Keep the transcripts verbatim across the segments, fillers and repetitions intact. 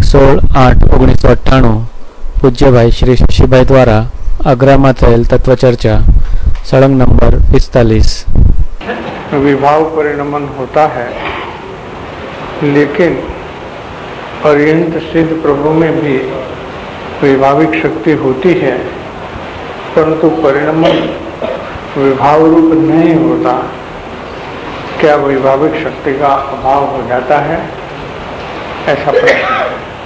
सोलह आठ ओगनीस सौ अट्ठाणु पूज्य भाई श्री शशिभाई द्वारा आगरा में थયેલ तत्व चर्चा सड़ंग नंबर पिस्तालीस। विभाव परिणमन होता है, लेकिन पर्यंत सिद्ध प्रभु में भी विभाविक शक्ति होती है, परंतु परिणमन विभाव रूप नहीं होता। क्या विभाविक शक्ति का अभाव हो जाता है, ऐसा प्रश्न।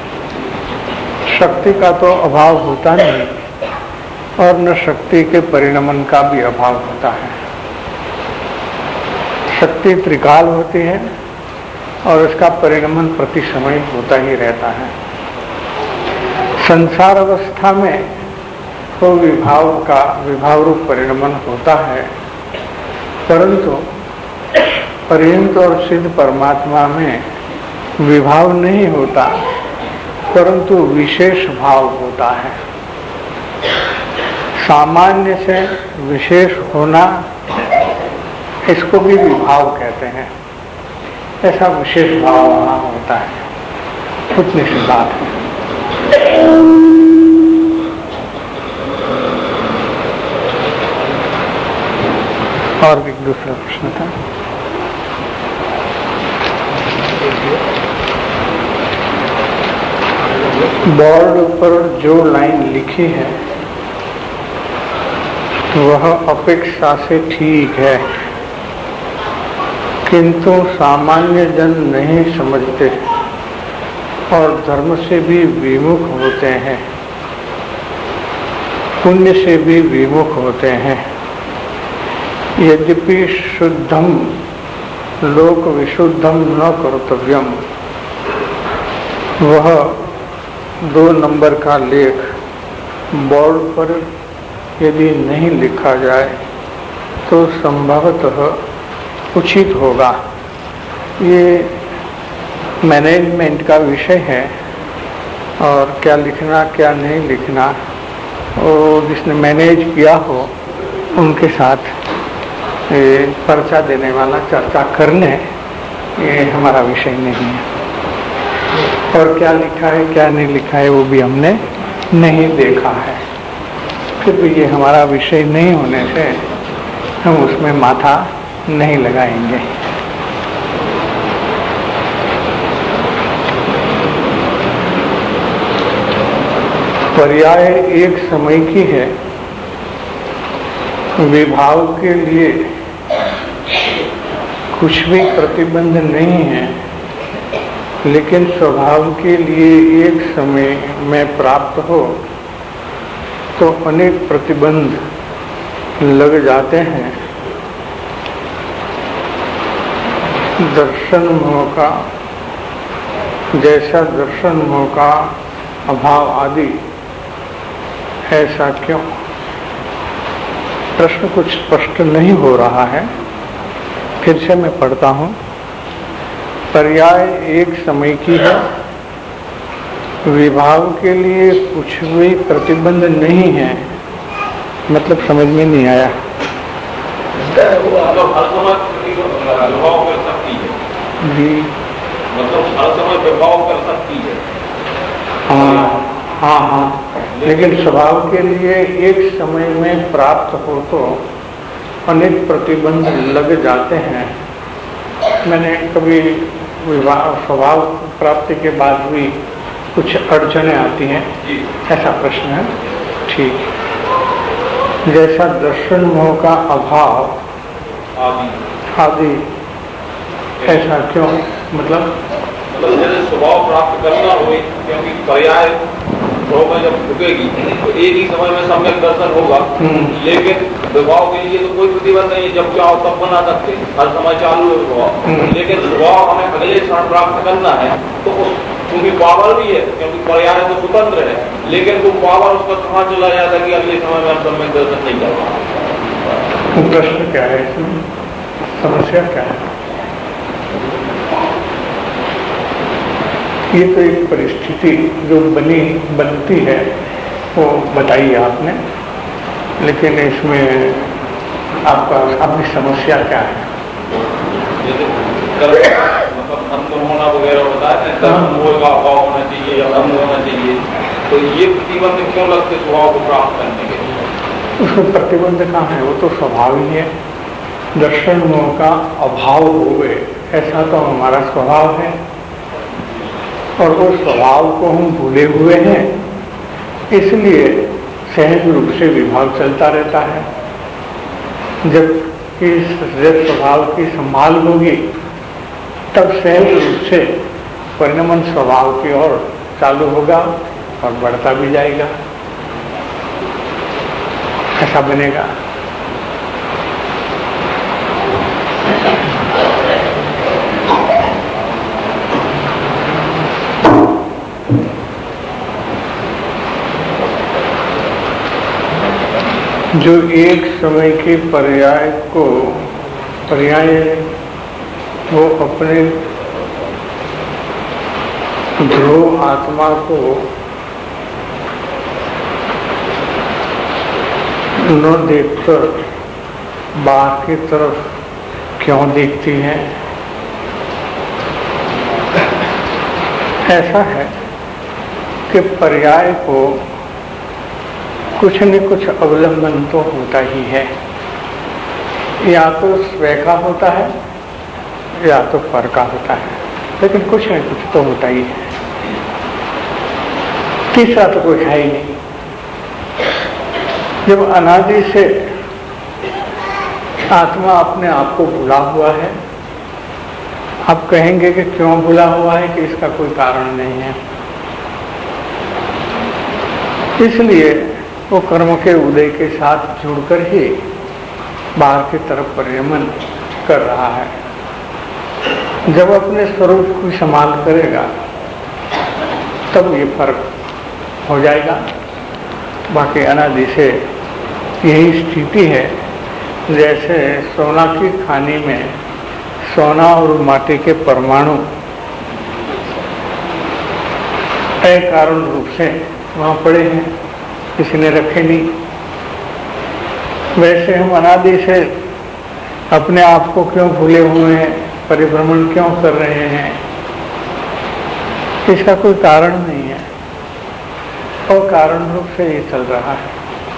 शक्ति का तो अभाव होता नहीं और न शक्ति के परिणमन का भी अभाव होता है। शक्ति त्रिकाल होती है और उसका परिणमन प्रति समय होता ही रहता है। संसार अवस्था में तो विभाव का विभाव रूप परिणमन होता है, परंतु पर्यंत और सिद्ध परमात्मा में विभाव नहीं होता, परंतु विशेष भाव होता है। सामान्य से विशेष होना, इसको भी विभाव कहते हैं। ऐसा विशेष भाव वहां होता है, उतनी सी बात है। और एक दूसरा प्रश्न था। बोर्ड पर जो लाइन लिखी है वह अपेक्षा से ठीक है, किंतु सामान्य जन नहीं समझते और धर्म से भी विमुख होते हैं, पुण्य से भी विमुख होते हैं। यद्यपि शुद्धम लोक विशुद्धम न कर्तव्यम, वह दो नंबर का लेख बोर्ड पर यदि नहीं लिखा जाए तो संभवतः उचित होगा। ये मैनेजमेंट का विषय है और क्या लिखना क्या नहीं लिखना, और जिसने मैनेज किया हो उनके साथ ये पर्चा देने वाला चर्चा करने, ये हमारा विषय नहीं है। और क्या लिखा है क्या नहीं लिखा है वो भी हमने नहीं देखा है, फिर भी ये हमारा विषय नहीं होने से हम उसमें माथा नहीं लगाएंगे। पर्याय एक समय की है, विभाव के लिए कुछ भी प्रतिबंध नहीं है, लेकिन स्वभाव के लिए एक समय में प्राप्त हो तो अनेक प्रतिबंध लग जाते हैं। दर्शन मोह का, जैसा दर्शन मोह का अभाव आदि, ऐसा क्यों? प्रश्न कुछ स्पष्ट नहीं हो रहा है, फिर से मैं पढ़ता हूँ। पर्याय एक समय की है, विभाव के लिए कुछ भी प्रतिबंध नहीं है, मतलब समझ में नहीं आया। वो मतलब हर समय विभाव कर सकती है जी, मतलब हर समय विभाव कर सकती है। हाँ हाँ हाँ, लेकिन स्वभाव के लिए एक समय में प्राप्त हो तो अनेक प्रतिबंध लग जाते हैं। मैंने कभी विवाह स्वभाव प्राप्ति के बाद भी कुछ अड़चने आती हैं, ऐसा प्रश्न है। ठीक, जैसा दर्शन मोह का अभाव आदि, ऐसा क्यों? मतलब मतलब जैसे स्वभाव प्राप्त करना हो, क्योंकि पर्याय होगा जब रुकेगी तो एक ही समय में सम्यक दर्शन होगा, लेकिन विभाव के लिए तो कोई प्रतिबंध नहीं है, जब चाहो तब बना सकते, हर समय चालू है विभाव। लेकिन विभाव हमें अगले क्षण प्राप्त करना है तो उस क्योंकि पावर भी है, क्योंकि पर्याय तो स्वतंत्र है, लेकिन वो पावर उसका कहाँ चला जाता कि अगले समय में हम सम्यक दर्शन नहीं कर पाएंगे। प्रश्न क्या है, समस्या क्या है? ये तो एक परिस्थिति जो बनी बनती है वो बताइए आपने, लेकिन इसमें आपका आपकी समस्या क्या है? मतलब अंतर होना वगैरह होता है, धर्म का अभाव होना चाहिए या धर्म होना चाहिए, तो ये प्रतिबंध क्यों लगते स्वभाव को प्राप्त करने के लिए? उसको प्रतिबंध कहाँ है, वो तो स्वभाव ही है। दर्शन मोह का अभाव हो गए ऐसा तो हमारा स्वभाव है, और वो स्वभाव को हम भूले हुए हैं, इसलिए सहज रूप से विभाग चलता रहता है। जब इस जब स्वभाव की संभाल होगी तब सहज रूप से परिणमन स्वभाव की ओर चालू होगा और बढ़ता भी जाएगा, ऐसा बनेगा। जो एक समय के पर्याय को पर्याय वो अपने ध्रुव आत्मा को न देखकर बाहर की तरफ क्यों देखती है? ऐसा है कि पर्याय को कुछ न कुछ अवलंबन तो होता ही है, या तो स्वयं का होता है या तो पर का होता है, लेकिन कुछ न कुछ तो होता ही है। तीसरा तो कोई है ही नहीं। जब अनादि से आत्मा अपने आप को भुला हुआ है, आप कहेंगे कि क्यों भुला हुआ है, कि इसका कोई कारण नहीं है। इसलिए वो कर्म के उदय के साथ जुड़कर ही बाहर की तरफ परिणमन कर रहा है। जब अपने स्वरूप को संभाल करेगा तब ये फर्क हो जाएगा। बाकी अनादि से यही स्थिति है। जैसे सोना की खानी में सोना और माटी के परमाणु अकारण रूप से वहां पड़े हैं, किसी ने रखे नहीं। वैसे हम अनादि से अपने आप को क्यों भूले हुए हैं, परिभ्रमण क्यों कर रहे हैं, इसका कोई कारण नहीं है, और कारण रूप से ये चल रहा है।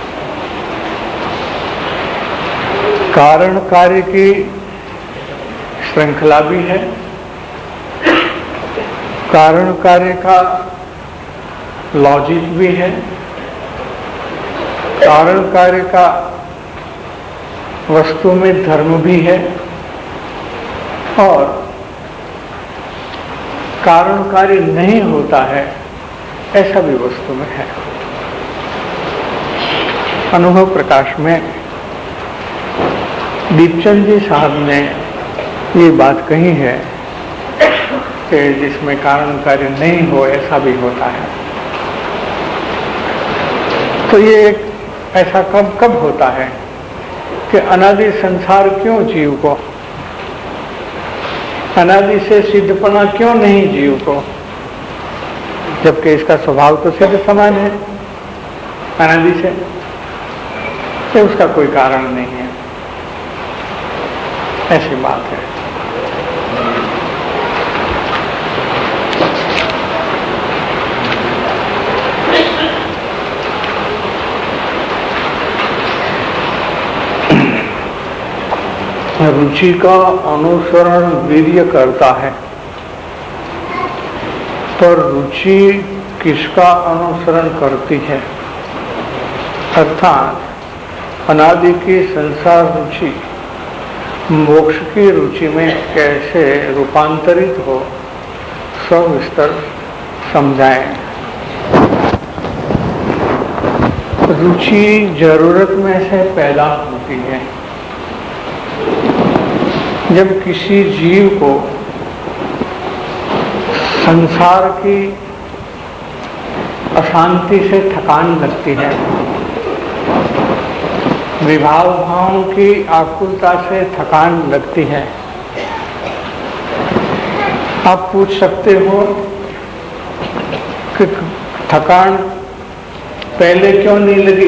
कारण कार्य की श्रृंखला भी है, कारण कार्य का लॉजिक भी है, कारण कार्य का वस्तु में धर्म भी है, और कारण कार्य नहीं होता है ऐसा भी वस्तु में है। अनुभव प्रकाश में दीपचंद जी साहब ने ये बात कही है कि जिसमें कारण कार्य नहीं हो ऐसा भी होता है। तो ये एक ऐसा कब कब होता है कि अनादि संसार क्यों जीव को, अनादि से सिद्धपना क्यों नहीं जीव को, जबकि इसका स्वभाव तो सिद्ध समान है अनादि से, तो उसका कोई कारण नहीं है। ऐसी बात है। रुचि का अनुसरण वीर्य करता है, पर रुचि किसका अनुसरण करती है? अर्थात अनादि की संसार रुचि मोक्ष की रुचि में कैसे रूपांतरित हो, सविस्तर समझाएं। रुचि जरूरत में से पैदा होती है। जब किसी जीव को संसार की अशांति से थकान लगती है, विभाव भावों की आकुलता से थकान लगती है, आप पूछ सकते हो कि थकान पहले क्यों नहीं लगी,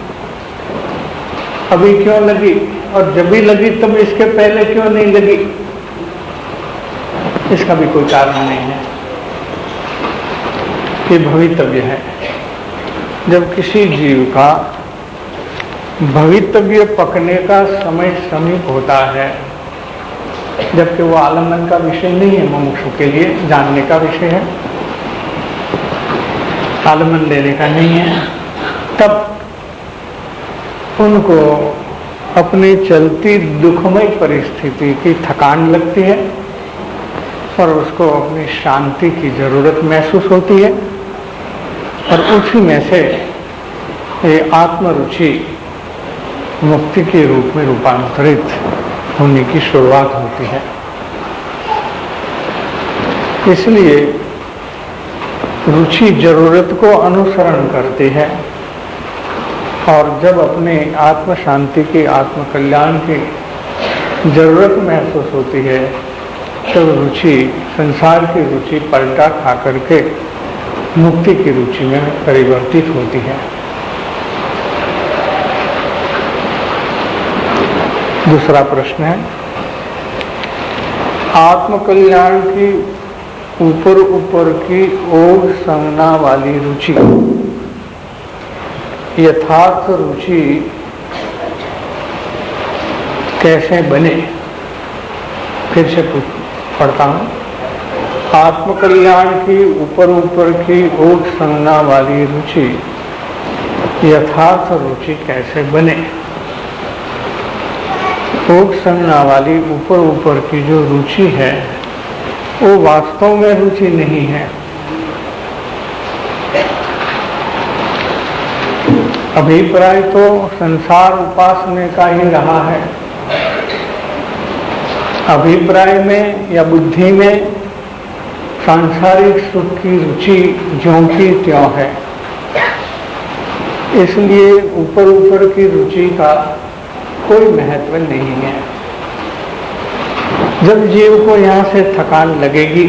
अभी क्यों लगी, और जब भी लगी तब इसके पहले क्यों नहीं लगी? इसका भी कोई कारण नहीं है, ये भवितव्य है। जब किसी जीव का भवितव्य पकने का समय समीप होता है, जबकि वो आलम्बन का विषय नहीं है, मुमुक्षु के लिए जानने का विषय है, आलम्बन लेने का नहीं है, तब उनको अपनी चलती दुखमय परिस्थिति की थकान लगती है और उसको अपनी शांति की जरूरत महसूस होती है, और उसी में से ये आत्मरुचि मुक्ति के रूप में रूपांतरित होने की शुरुआत होती है। इसलिए रुचि जरूरत को अनुसरण करती है, और जब अपने आत्म शांति की, आत्म कल्याण की जरूरत महसूस होती है, तब रुचि, संसार की रुचि पलटा खा करके मुक्ति की रुचि में परिवर्तित होती है। दूसरा प्रश्न है, आत्मकल्याण की ऊपर ऊपर की ओर संज्ञा वाली रुचि, यथार्थ रुचि कैसे बने? फिर से पढ़ता हूं। आत्मकल्याण की ऊपर ऊपर की ओर संज्ञा वाली रुचि यथार्थ रुचि कैसे बने? ओर संज्ञा वाली ऊपर ऊपर की जो रुचि है वो वास्तव में रुचि नहीं है। अभिप्राय तो संसार उपासना का ही रहा है। अभिप्राय में या बुद्धि में सांसारिक सुख की रुचि ज्यों की त्यों है, इसलिए ऊपर ऊपर की रुचि का कोई महत्व नहीं है। जब जीव को यहाँ से थकान लगेगी,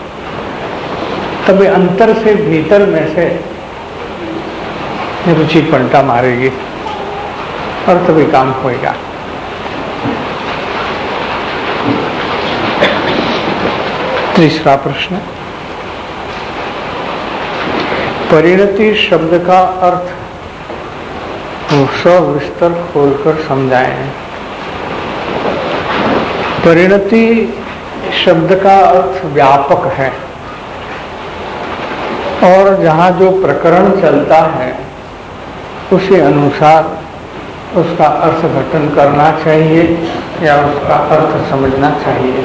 तभी अंतर से भीतर में से रुचि पलटा मारेगी और तभी काम होएगा। तीसरा प्रश्न, परिणति शब्द का अर्थ सविस्तर खोलकर समझाएं। परिणति शब्द का अर्थ व्यापक है, और जहाँ जो प्रकरण चलता है उसी अनुसार उसका अर्थ घटन करना चाहिए या उसका अर्थ समझना चाहिए।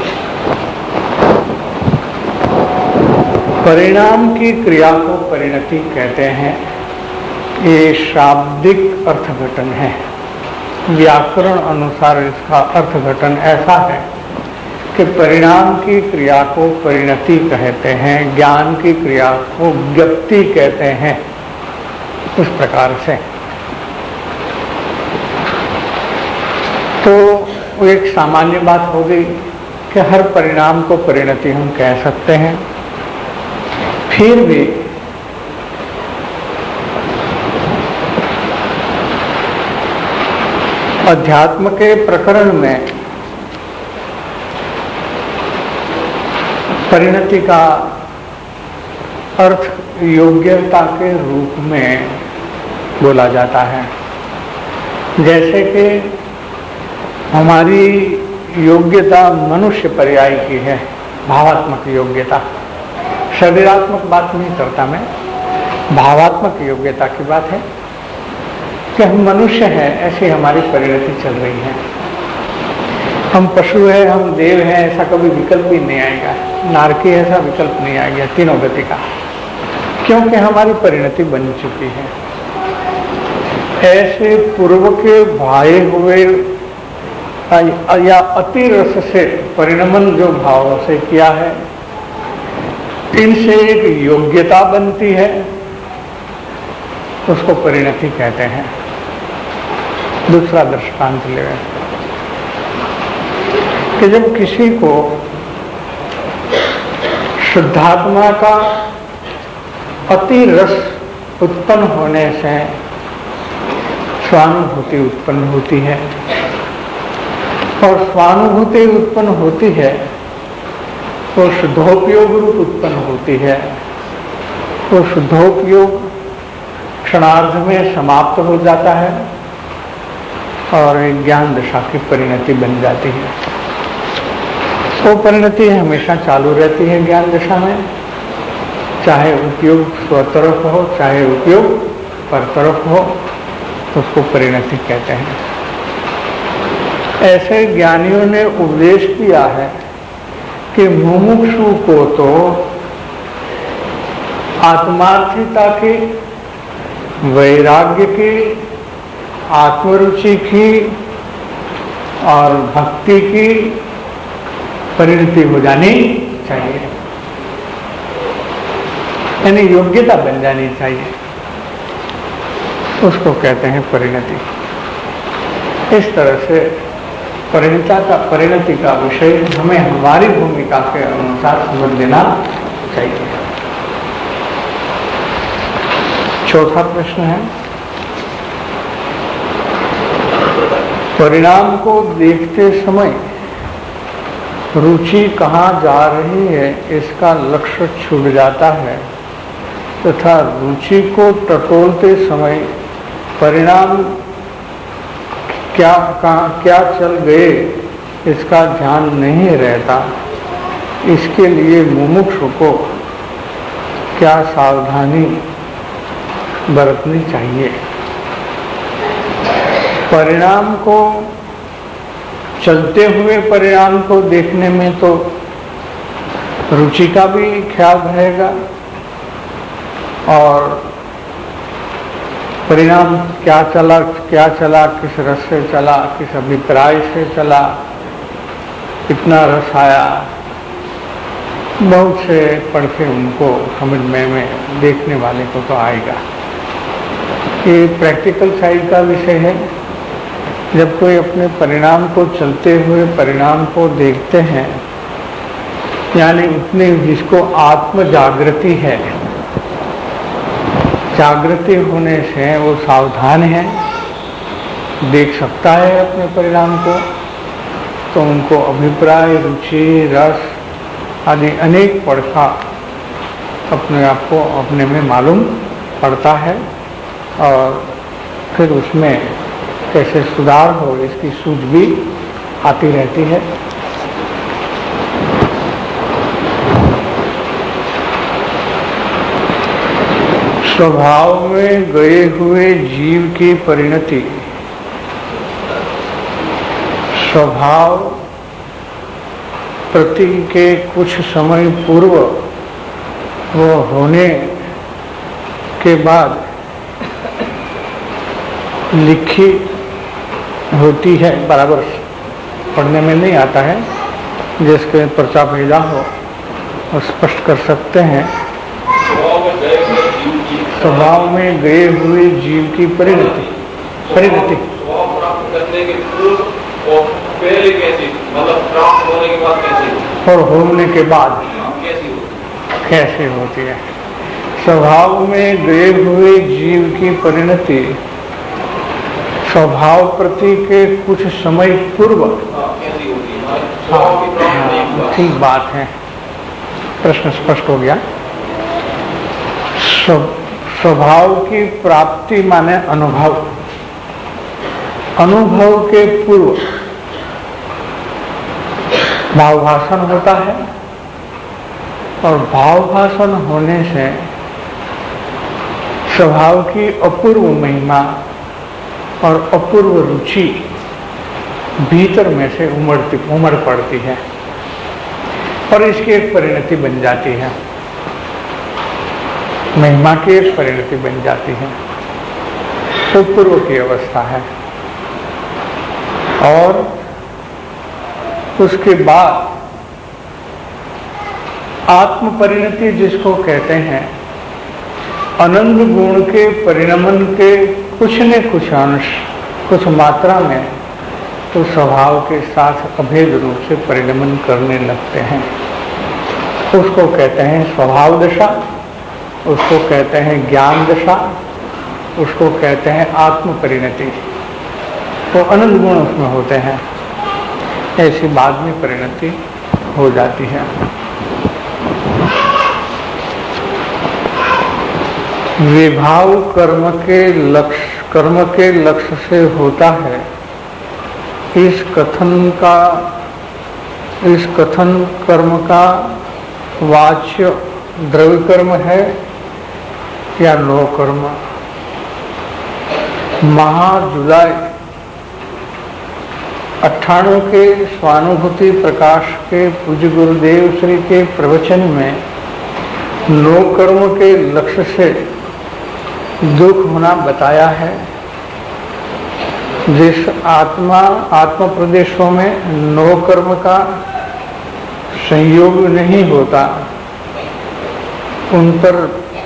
परिणाम की क्रिया को परिणति कहते हैं। ये शाब्दिक अर्थघटन है। व्याकरण अनुसार इसका अर्थघटन ऐसा है कि परिणाम की क्रिया को परिणति कहते हैं, ज्ञान की क्रिया को ज्ञप्ति कहते हैं। इस प्रकार से तो एक सामान्य बात हो गई कि हर परिणाम को परिणति हम कह सकते हैं। फिर भी अध्यात्म के प्रकरण में परिणति का अर्थ योग्यता के रूप में बोला जाता है। जैसे कि हमारी योग्यता मनुष्य पर्याय की है, भावात्मक योग्यता। शरीरात्मक बात नहीं करता मैं, भावात्मक योग्यता की बात है कि हम मनुष्य हैं, ऐसी हमारी परिणति चल रही है। हम पशु है, हम देव हैं, ऐसा कभी विकल्प ही नहीं आएगा। नारकी ऐसा विकल्प नहीं आएगा तीनों गति का, क्योंकि हमारी परिणति बन चुकी है। ऐसे पूर्व के भाए हुए या अति रस से परिणमन जो भावों से किया है, इनसे एक योग्यता बनती है, उसको परिणति कहते हैं। दूसरा दृष्टांत ले कि जब किसी को शुद्धात्मा का अति रस उत्पन्न होने से स्वानुभूति उत्पन्न होती है, और स्वानुभूति उत्पन्न होती है वो शुद्धोपयोग रूप उत्पन्न होती है। वो शुद्धोपयोग क्षणार्ध में समाप्त हो जाता है और एक ज्ञान दशा की परिणति बन जाती है। वो परिणति हमेशा चालू रहती है ज्ञान दशा में, चाहे उपयोग स्वतरफ हो चाहे उपयोग परतरफ हो, तो उसको परिणति कहते हैं। ऐसे ज्ञानियों ने उपदेश किया है कि मुमुक्षु को तो आत्मार्थिता की, वैराग्य की, आत्मरुचि की और भक्ति की परिणति हो जानी चाहिए, यानी योग्यता बन जानी चाहिए, उसको कहते हैं परिणति। इस तरह से परिणता का परिणति का विषय हमें हमारी भूमिका के अनुसार समझ लेना चाहिए। चौथा प्रश्न है, परिणाम को देखते समय रुचि कहाँ जा रही है इसका लक्ष्य छूट जाता है, तथा रुचि को टटोलते समय परिणाम क्या कहाँ क्या चल गए इसका ध्यान नहीं रहता। इसके लिए मुमुक्षु को क्या सावधानी बरतनी चाहिए? परिणाम को, चलते हुए परिणाम को देखने में तो रुचि का भी ख्याल रहेगा और परिणाम क्या चला क्या चला किस रस से चला, किस अभिप्राय से चला, कितना रस आया, बहुत से पढ़ के उनको समझ में, में देखने वाले को तो आएगा। ये प्रैक्टिकल साइड का विषय है। जब कोई अपने परिणाम को, चलते हुए परिणाम को देखते हैं, यानी उतने जिसको आत्म जागृति है, जागृति होने से वो सावधान है, देख सकता है अपने परिणाम को, तो उनको अभिप्राय, रुचि, रस आदि अनेक पड़ता अपने आप को अपने में मालूम पड़ता है और फिर उसमें कैसे सुधार हो इसकी सूझ भी आती रहती है। स्वभाव में गए हुए जीव की परिणति, स्वभाव प्रति के कुछ समय पूर्व वो होने के बाद लिखी होती है, बराबर पढ़ने में नहीं आता है, जिसके पर्चा भेजा हो वो स्पष्ट कर सकते हैं। स्वभाव में गए हुए जीव की परिणति परिणति प्राप्त करने के पूर्व और पहले कैसी, मतलब प्राप्त होने के बाद कैसी, और होने के बाद कैसी होती कैसे होती है। स्वभाव में गए हुए जीव की परिणति स्वभाव प्रति के कुछ समय पूर्व कैसी होती है? हाँ, ठीक बात है, प्रश्न स्पष्ट हो गया। स्वभाव की प्राप्ति माने अनुभव, अनुभव के पूर्व भावभाषण होता है और भावभाषण होने से स्वभाव की अपूर्व महिमा और अपूर्व रुचि भीतर में से उमड़ती उमड़ पड़ती है और इसकी एक परिणति बन जाती है, महिमा की एक परिणति बन जाती है। तो पूर्व की अवस्था है और उसके बाद आत्म परिणति जिसको कहते हैं, अनंत गुण के परिणमन के कुछ न कुछ अंश, कुछ मात्रा में तो स्वभाव के साथ अभेद रूप से परिणमन करने लगते हैं। उसको कहते हैं स्वभाव दशा, उसको कहते हैं ज्ञान दशा, उसको कहते हैं आत्म परिणति। तो अनंत गुण उसमें होते हैं, ऐसी बाद में परिणति हो जाती है। विभाव कर्म के लक्ष्य कर्म के लक्ष्य से होता है, इस कथन का इस कथन कर्म का वाच्य द्रव्य कर्म है या नो कर्म। महा जुलाई अट्ठानवे के स्वानुभूति प्रकाश के पूज्य गुरुदेव श्री के प्रवचन में नो कर्म के लक्ष्य से दुख होना बताया है। जिस आत्मा आत्म प्रदेशों में नो कर्म का संयोग नहीं होता, उन पर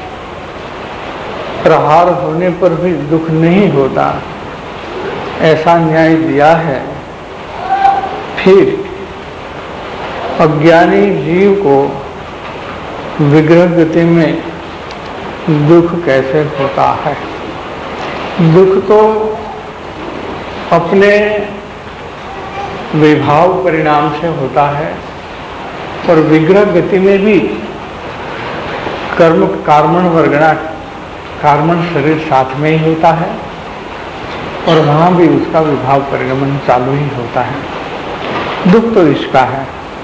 प्रहार होने पर भी दुख नहीं होता, ऐसा न्याय दिया है। फिर अज्ञानी जीव को विग्रह गति में दुख कैसे होता है? दुख तो अपने विभाव परिणाम से होता है, और विग्रह गति में भी कर्म कार्मण वर्गणा कार्मण शरीर साथ में ही होता है, और वहां भी उसका विभाव परिगमन चालू ही होता है। दुख तो इसका है।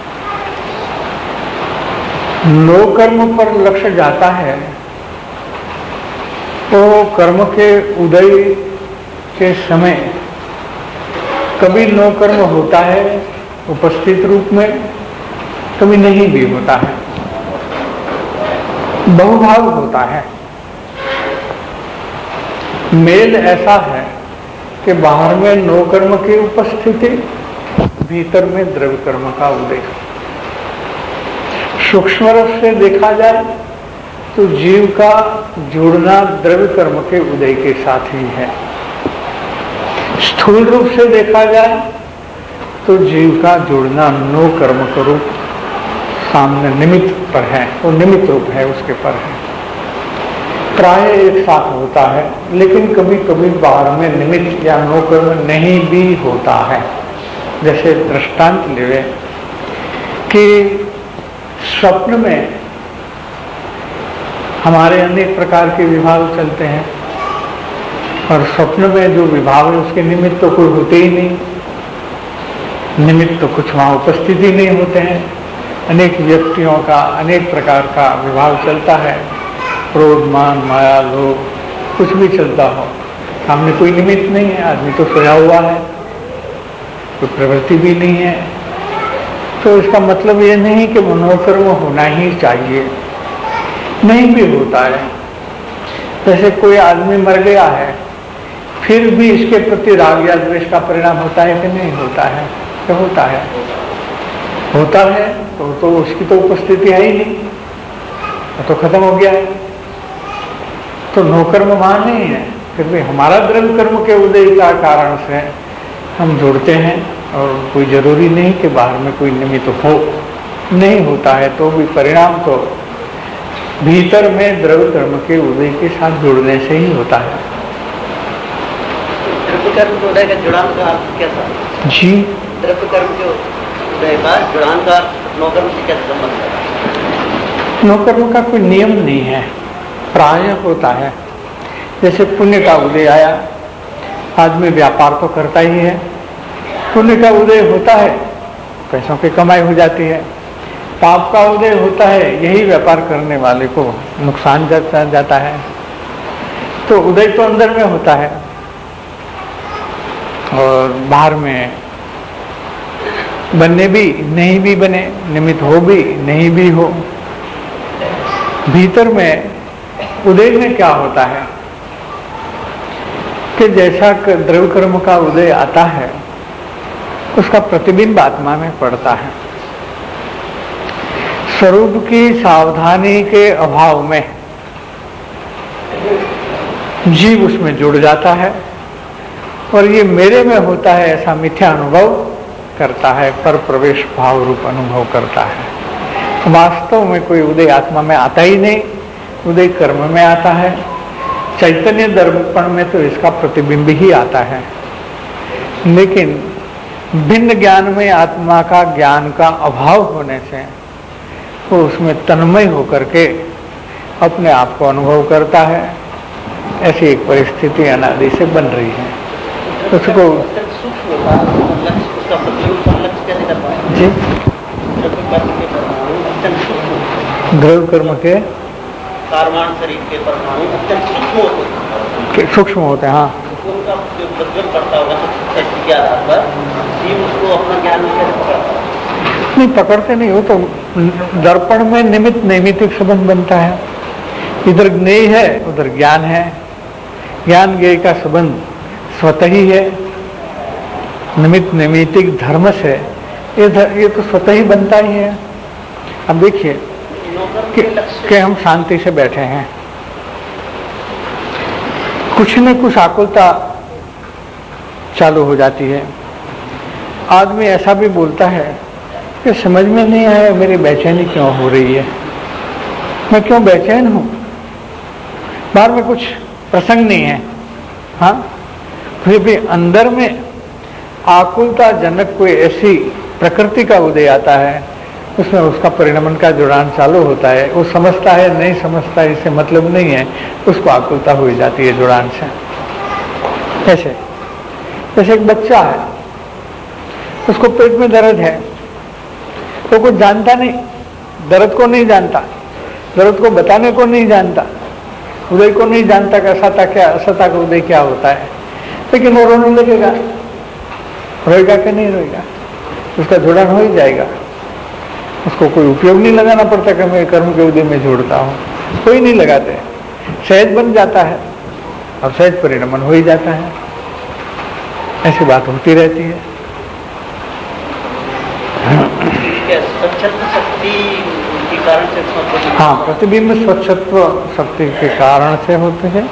नो कर्म पर लक्ष्य जाता है तो कर्म के उदय के समय कभी नो कर्म होता है उपस्थित रूप में, कभी नहीं भी होता है, बहुभाव होता है। मेल ऐसा है कि बाहर में नो कर्म की उपस्थिति, भीतर में द्रव्य कर्म का उदय। सूक्ष्म रूप से देखा जाए तो जीव का जुड़ना द्रव्य कर्म के उदय के साथ ही है। स्थूल रूप से देखा जाए तो जीव का जुड़ना नो कर्म का रूप सामने निमित्त पर है, वो निमित्त रूप है, उसके पर है। प्राय एक साथ होता है, लेकिन कभी कभी बाहर में निमित्त या नो कर्म नहीं भी होता है। जैसे दृष्टांत लेवे कि स्वप्न में हमारे अनेक प्रकार के विभाग चलते हैं, और स्वप्न में जो विभाग है उसके निमित्त तो कोई होते ही नहीं, निमित्त तो कुछ वहां उपस्थित ही नहीं होते हैं। अनेक व्यक्तियों का अनेक प्रकार का विभाग चलता है, क्रोध मान माया लोभ कुछ भी चलता हो, सामने कोई निमित्त नहीं है, आदमी तो सोया हुआ है, कोई प्रवृत्ति भी नहीं है। तो इसका मतलब ये नहीं कि मनोकर्म होना ही चाहिए, नहीं भी होता है। जैसे कोई आदमी मर गया है, फिर भी इसके प्रति राग या द्वेष का परिणाम होता है कि नहीं होता है? क्या होता है? होता है। तो, तो उसकी तो उपस्थिति है ही नहीं, तो खत्म हो गया है। तो नौकर्म वहां नहीं है, फिर भी हमारा द्रव्य कर्म के उदय का कारण से हम जुड़ते हैं, और कोई जरूरी नहीं कि बाहर में कोई निमित्त हो, नहीं होता है तो भी परिणाम तो भीतर में द्रव्य कर्म के उदय के साथ जुड़ने से ही होता है। द्रव्य कर्म के उदय का जुड़ान का अर्थ क्या था? जी, द्रव्य कर्म के उदय का जुड़ान का नौकर्म से क्या संबंध है? नौकर्म का कोई नियम नहीं है, प्राय होता है। जैसे पुण्य का उदय आया, आदमी व्यापार तो करता ही है, पुण्य का उदय होता है, पैसों की कमाई हो जाती है। पाप का उदय होता है, यही व्यापार करने वाले को नुकसान जाता जाता है। तो उदय तो अंदर में होता है, और बाहर में बनने भी नहीं भी बने, निमित्त हो भी नहीं भी हो। भीतर में उदय में क्या होता है कि जैसा द्रव्य कर्म का उदय आता है, उसका प्रतिबिंब आत्मा में पड़ता है। स्वरूप की सावधानी के अभाव में जीव उसमें जुड़ जाता है, और ये मेरे में होता है ऐसा मिथ्या अनुभव करता है, पर प्रवेश भाव रूप अनुभव करता है। वास्तव में कोई उदय आत्मा में आता ही नहीं, उदय कर्म में आता है। चैतन्य दर्पण में तो इसका प्रतिबिंब ही आता है, लेकिन भिन्न ज्ञान में आत्मा का ज्ञान का अभाव होने से वो उसमें तन्मय होकर के अपने आप को अनुभव करता है। ऐसी एक परिस्थिति अनादि से बन रही है। उसको जी द्रव्य कर्म के कार्बन शरीर के परमाणु अत्यंत सूक्ष्म होते हैं, सूक्ष्म होते हैं। हाँ, उनका जो प्रज्वल पड़ता होगा तो ऐसे के आधार पर जीव उसको अपना ज्ञान में कैसे पकड़ता है? नहीं पकड़ते नहीं हो तो दर्पण में निमित्त नैमित्तिक संबंध बनता है। इधर ज्ञेय है उधर ज्ञान है, ज्ञान ज्ञेय का संबंध स्वतः ही है। निमित्त नैमित्तिक धर्म से ये ये तो स्वतः ही बनता ही है। अब देखिए कि, कि हम शांति से बैठे हैं, कुछ न कुछ आकुलता चालू हो जाती है। आदमी ऐसा भी बोलता है कि समझ में नहीं आया मेरी बेचैनी क्यों हो रही है, मैं क्यों बेचैन हूं, बाहर में कुछ प्रसंग नहीं है। हाँ, फिर भी अंदर में आकुलता जनक कोई ऐसी प्रकृति का उदय आता है, उसमें उसका परिणमन का जुड़ान चालू होता है। वो समझता है नहीं समझता इससे मतलब नहीं है, उसको आकुलता हो जाती है जुड़ान से। ऐसे जैसे एक बच्चा है, उसको पेट में दर्द है, वो कुछ जानता नहीं, दर्द को नहीं जानता, दर्द को बताने को नहीं जानता, उदय को नहीं जानता कि असता क्या असता का उदय क्या होता है, लेकिन वो रोने लगेगा। रोएगा कि नहीं रोएगा, उसका जुड़ान हो ही जाएगा। उसको कोई उपयोग नहीं लगाना पड़ता कि मैं कर्म के उदय में जोड़ता हूँ, कोई नहीं लगाते, सहज बन जाता है और सहज परिणमन हो ही जाता है। ऐसी बात होती रहती है। स्वच्छत्व शक्ति के कारण से, हाँ, प्रतिबिंब स्वच्छत्व शक्ति के कारण से होते हैं,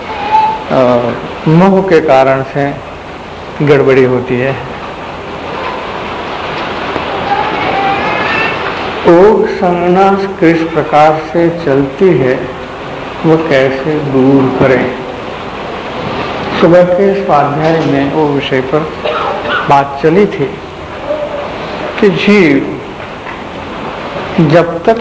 मोह के कारण से गड़बड़ी होती है। योग संज्ञा किस प्रकार से चलती है वो कैसे दूर करें। सुबह के स्वाध्याय में वो विषय पर बात चली थी कि जीव जब तक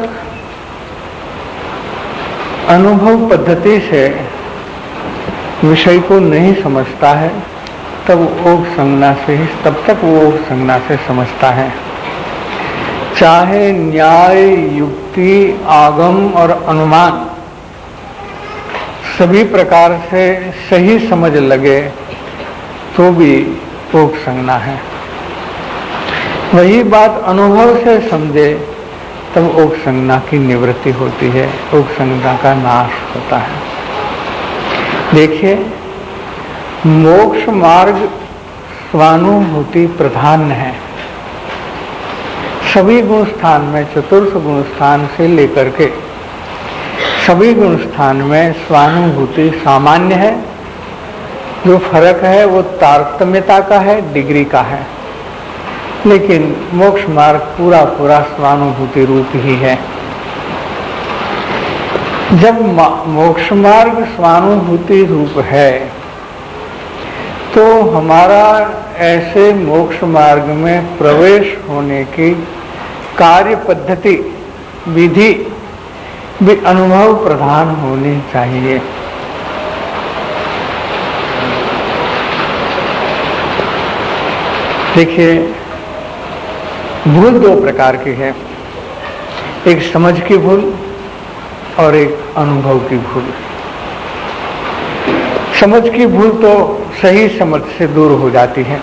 अनुभव पद्धति से विषय को नहीं समझता है तब योग संज्ञा से ही तब तक वो योग संज्ञा से समझता है। चाहे न्याय, युक्ति, आगम और अनुमान सभी प्रकार से सही समझ लगे तो भी योग संज्ञा है। वही बात अनुभव से समझे तब योग संज्ञा की निवृत्ति होती है, योग संज्ञा का नाश होता है। देखिए, मोक्ष मार्ग स्वानुभूति प्रधान है। सभी गुण स्थान में, चतुर्थ गुण स्थान से लेकर के सभी गुण स्थान में स्वानुभूति सामान्य है। जो फर्क है वो तारतम्यता का है, डिग्री का है, लेकिन मोक्ष मार्ग पूरा पूरा स्वानुभूति रूप ही है। जब मोक्ष मार्ग स्वानुभूति रूप है तो हमारा ऐसे मोक्ष मार्ग में प्रवेश होने की कार्य पद्धति, विधि भी अनुभव प्रधान होनी चाहिए। देखिए, भूल दो प्रकार की है, एक समझ की भूल और एक अनुभव की भूल। समझ की भूल तो सही समझ से दूर हो जाती है,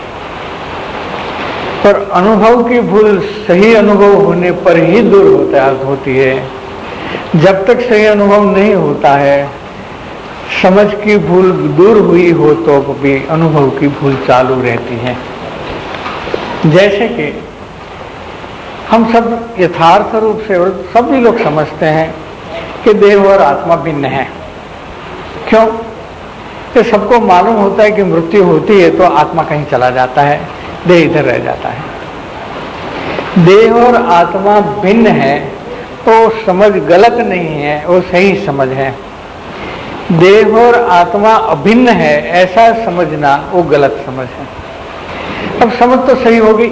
पर अनुभव की भूल सही अनुभव होने पर ही दूर होता होती है। जब तक सही अनुभव नहीं होता है, समझ की भूल दूर हुई हो तो भी अनुभव की भूल चालू रहती है। जैसे कि हम सब यथार्थ रूप से और सभी लोग समझते हैं कि देह और आत्मा भिन्न है। क्यों? कि सबको मालूम होता है कि मृत्यु होती है तो आत्मा कहीं चला जाता है, देह इधर रह जाता है। देह और आत्मा भिन्न है तो समझ गलत नहीं है, वो सही समझ है। देह और आत्मा अभिन्न है ऐसा समझना वो गलत समझ है। अब समझ तो सही होगी,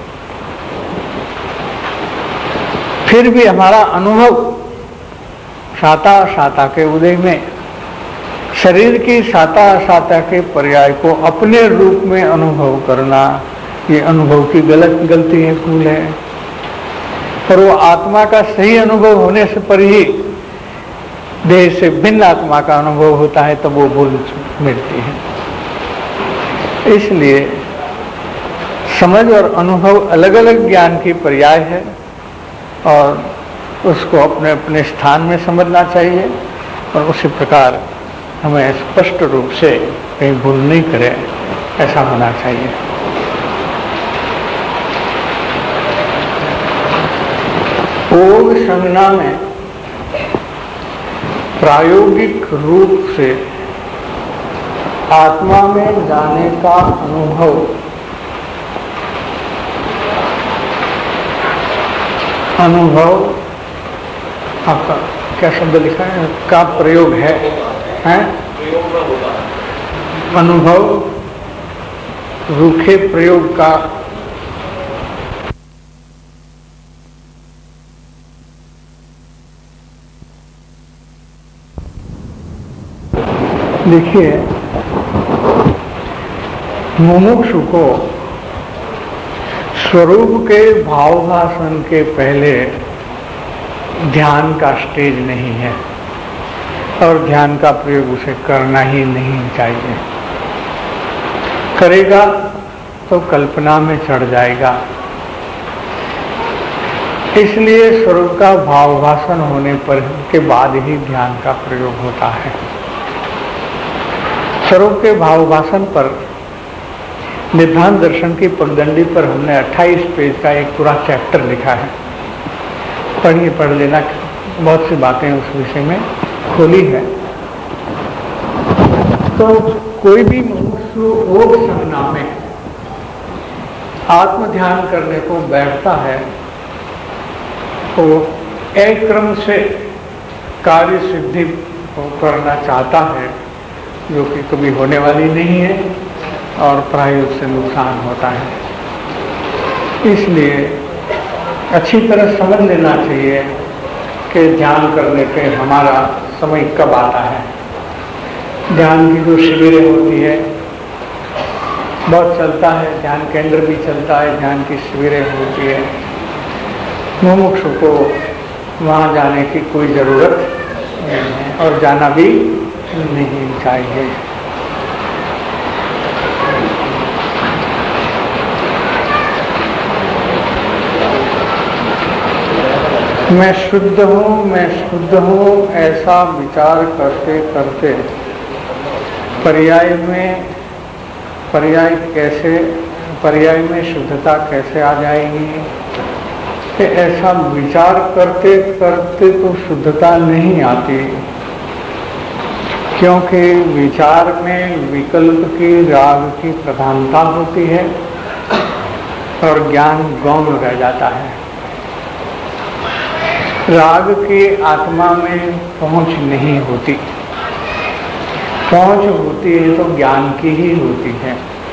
फिर भी हमारा अनुभव साता असाता के उदय में शरीर की साता असाता के पर्याय को अपने रूप में अनुभव करना, ये अनुभव की गलत गलती है, भूल है। पर वो आत्मा का सही अनुभव होने से पर ही देह से भिन्न आत्मा का अनुभव होता है, तब वो भूल मिलती है। इसलिए समझ और अनुभव अलग अलग ज्ञान की पर्याय है और उसको अपने अपने स्थान में समझना चाहिए और उसी प्रकार हमें स्पष्ट रूप से कहीं भूल नहीं करे, ऐसा होना चाहिए। योग संज्ञा में प्रायोगिक रूप से आत्मा में जाने का अनुभव अनुभव आपका क्या शब्द लिखा है, का प्रयोग है, हैं? अनुभव रूखे प्रयोग का देखिए, मुमुक्षु को स्वरूप के भावभाषण के पहले ध्यान का स्टेज नहीं है और ध्यान का प्रयोग उसे करना ही नहीं चाहिए। करेगा तो कल्पना में चढ़ जाएगा। इसलिए स्वरूप का भावभाषण होने पर के बाद ही ध्यान का प्रयोग होता है। स्वरूप के भावभाषण पर निधान दर्शन की पगडंडी पर हमने अट्ठाईस पेज का एक पूरा चैप्टर लिखा है, पढ़िए, पढ़ लेना, बहुत सी बातें उस विषय में खोली है। तो कोई भी मनुष्य योग साधना में आत्म ध्यान करने को बैठता है तो एक क्रम से कार्य सिद्धि करना चाहता है, जो कि कभी होने वाली नहीं है और प्राय उससे नुकसान होता है। इसलिए अच्छी तरह समझ लेना चाहिए कि ध्यान करने पे हमारा समय कब आता है। ध्यान की जो शिविरें होती है, बहुत चलता है, ध्यान केंद्र भी चलता है, ध्यान की शिविरें होती है। मुमुक्षु को वहाँ जाने की कोई ज़रूरत नहीं है और जाना भी नहीं चाहिए। मैं शुद्ध हूँ, मैं शुद्ध हूँ, ऐसा विचार करते करते पर्याय में पर्याय कैसे पर्याय में शुद्धता कैसे आ जाएगी कि ऐसा विचार करते करते तो शुद्धता नहीं आती, क्योंकि विचार में विकल्प की, राग की प्रधानता होती है और ज्ञान गौण रह जाता है। राग की आत्मा में पहुंच नहीं होती, पहुंच होती है तो ज्ञान की ही होती है।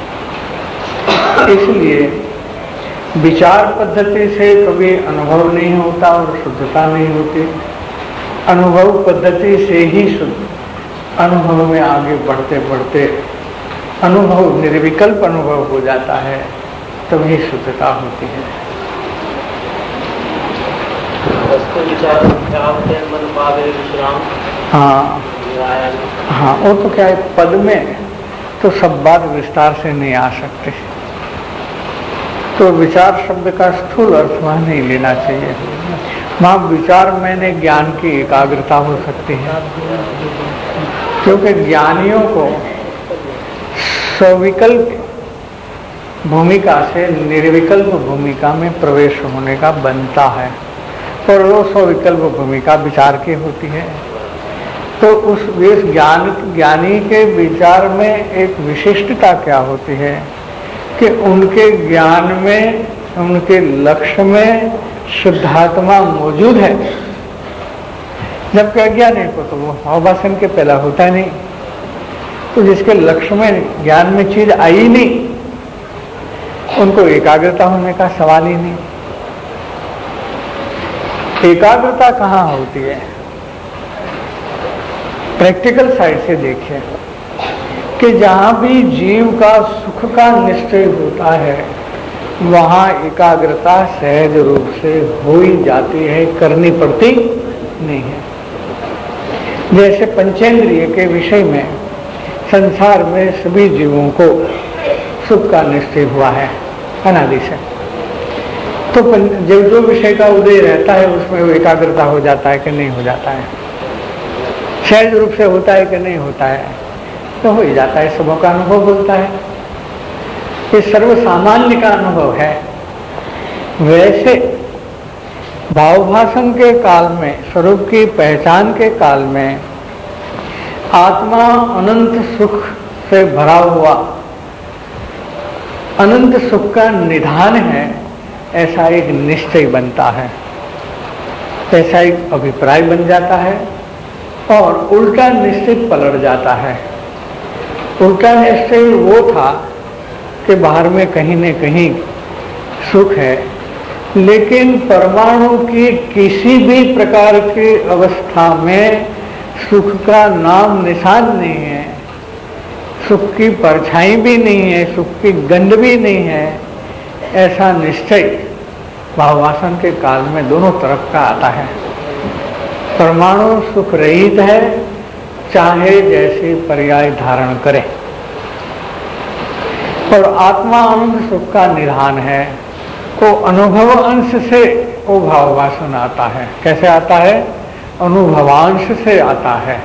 इसलिए विचार पद्धति से कभी अनुभव नहीं होता और शुद्धता नहीं होती। अनुभव पद्धति से ही शुद्ध, अनुभव में आगे बढ़ते बढ़ते अनुभव निर्विकल्प अनुभव हो जाता है, तभी शुद्धता होती है। हाँ हाँ, वो तो क्या है, पद में तो सब बात विस्तार से नहीं आ सकते, तो विचार शब्द का स्थूल अर्थ वहाँ नहीं लेना चाहिए। वहाँ विचार मैंने ज्ञान की एकाग्रता हो सकती है, क्योंकि ज्ञानियों को सविकल्प भूमिका से निर्विकल्प भूमिका में प्रवेश होने का बनता है, और वो सविकल्प भूमिका विचार की होती है। तो उस ज्ञान ज्ञानी के विचार में एक विशिष्टता क्या होती है कि उनके ज्ञान में, उनके लक्ष्य में शुद्धात्मा मौजूद है, जबकि अज्ञानी को तो वो भावभाषण के पहला होता नहीं। तो जिसके लक्ष्य में ज्ञान में चीज आई नहीं, उनको एकाग्रता होने का सवाल ही नहीं। एकाग्रता कहाँ होती है? प्रैक्टिकल साइड से देखिए कि जहाँ भी जीव का सुख का निश्चय होता है वहाँ एकाग्रता सहज रूप से हो ही जाती है, करनी पड़ती नहीं है। जैसे पंचेंद्रिय के विषय में संसार में सभी जीवों को सुख का निश्चय हुआ है अनादि से, तो जो जो विषय का उदय रहता है उसमें वो एकाग्रता हो जाता है कि नहीं हो जाता है, सहज रूप से होता है कि नहीं होता है, तो हो ही जाता है। सबों का अनुभव बोलता है, ये सर्वसामान्य का अनुभव है। वैसे भावभाषण के काल में, स्वरूप की पहचान के काल में आत्मा अनंत सुख से भरा हुआ अनंत सुख का निधान है, ऐसा एक निश्चय बनता है, ऐसा एक अभिप्राय बन जाता है और उल्टा निश्चय पलट जाता है। उल्टा निश्चय वो था कि बाहर में कहीं न कहीं सुख है, लेकिन परमाणु की किसी भी प्रकार की अवस्था में सुख का नाम निशान नहीं है, सुख की परछाई भी नहीं है, सुख की गंध भी नहीं है। ऐसा निश्चय भाववासन के काल में दोनों तरफ का आता है। परमाणु सुख रहित है, चाहे जैसे पर्याय धारण करे, और आत्मा अनंत सुख का निधान है। वो अनुभव अंश से वो भाववासन आता है। कैसे आता है? अनुभवांश से आता है,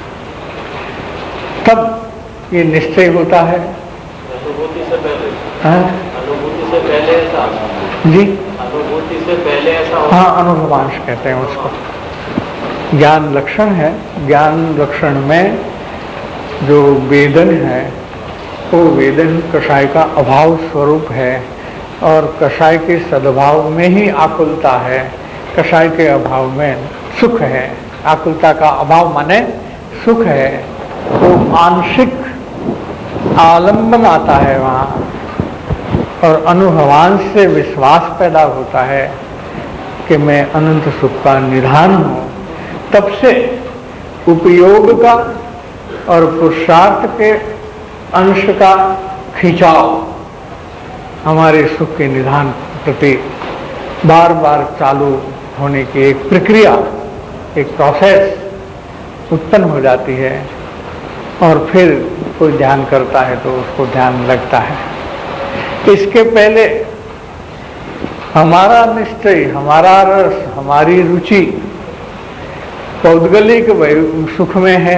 तब ये निश्चय होता है। अनुभूति से पहले, हाँ अनुभूति से पहले ऐसा जी, अनुभूति से पहले ऐसा होता। हाँ, अनुभवांश कहते हैं उसको। ज्ञान लक्षण है, ज्ञान लक्षण में जो वेदन है वो वेदन कषाय का अभाव स्वरूप है, और कषाय के सद्भाव में ही आकुलता है, कषाय के अभाव में सुख है। आकुलता का अभाव माने सुख है, वो आंशिक आलंबन आता है वहाँ, और अनुभवांश से विश्वास पैदा होता है कि मैं अनंत सुख का निधान हूँ। तब से उपयोग का और पुरुषार्थ के अंश का खिंचाव हमारे सुख के निधान प्रति बार बार चालू होने की एक प्रक्रिया, एक प्रोसेस उत्पन्न हो जाती है, और फिर कोई ध्यान करता है तो उसको ध्यान लगता है। इसके पहले हमारा निश्चय, हमारा रस, हमारी रुचि पौद्गलिक सुख में है,